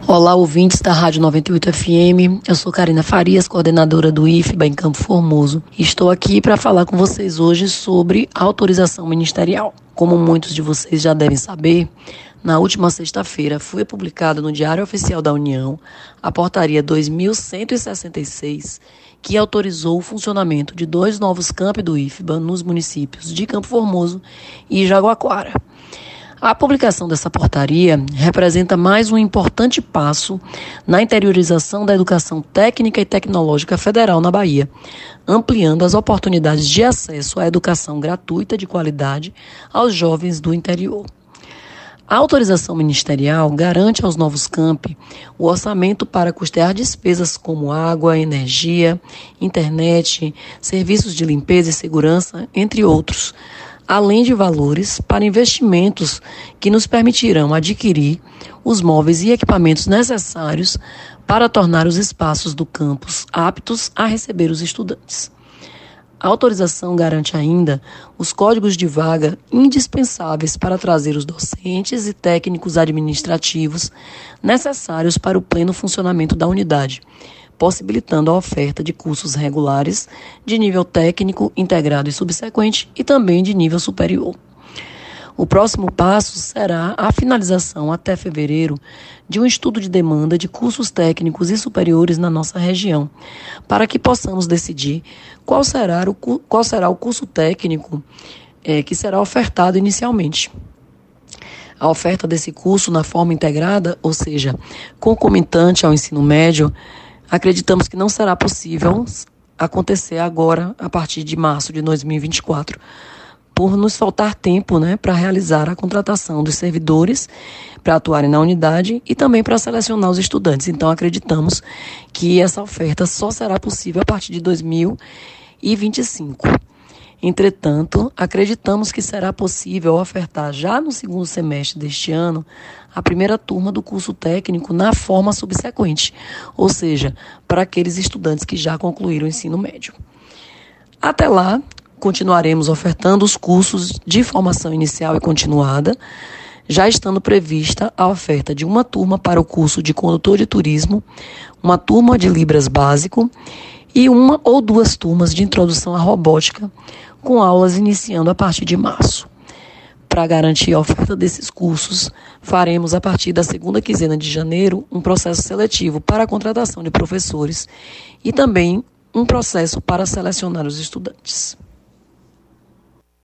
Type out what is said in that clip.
Olá, ouvintes da Rádio 98 FM. Eu sou Karina Farias, coordenadora do IFBA em Campo Formoso. E estou aqui para falar com vocês hoje sobre autorização ministerial. Como muitos de vocês já devem saber, na última sexta-feira foi publicada no Diário Oficial da União a Portaria 2166, que autorizou o funcionamento de 2 novos campi do IFBA nos municípios de Campo Formoso e Jaguaquara. A publicação dessa portaria representa mais um importante passo na interiorização da educação técnica e tecnológica federal na Bahia, ampliando as oportunidades de acesso à educação gratuita de qualidade aos jovens do interior. A autorização ministerial garante aos novos campi o orçamento para custear despesas como água, energia, internet, serviços de limpeza e segurança, entre outros, além de valores para investimentos que nos permitirão adquirir os móveis e equipamentos necessários para tornar os espaços do campus aptos a receber os estudantes. A autorização garante ainda os códigos de vaga indispensáveis para trazer os docentes e técnicos administrativos necessários para o pleno funcionamento da unidade, possibilitando a oferta de cursos regulares de nível técnico, integrado e subsequente e também de nível superior. O próximo passo será a finalização até fevereiro de um estudo de demanda de cursos técnicos e superiores na nossa região, para que possamos decidir qual será o curso técnico que será ofertado inicialmente. A oferta desse curso na forma integrada, ou seja, concomitante ao ensino médio, acreditamos que não será possível acontecer agora, a partir de março de 2024, por nos faltar tempo, para realizar a contratação dos servidores para atuarem na unidade e também para selecionar os estudantes. Então, acreditamos que essa oferta só será possível a partir de 2025. Entretanto, acreditamos que será possível ofertar já no segundo semestre deste ano a primeira turma do curso técnico na forma subsequente, ou seja, para aqueles estudantes que já concluíram o ensino médio. Até lá, continuaremos ofertando os cursos de formação inicial e continuada, já estando prevista a oferta de uma turma para o curso de condutor de turismo, uma turma de Libras básico e 1 ou 2 turmas de introdução à robótica, com aulas iniciando a partir de março. Para garantir a oferta desses cursos, faremos a partir da segunda quinzena de janeiro um processo seletivo para a contratação de professores e também um processo para selecionar os estudantes.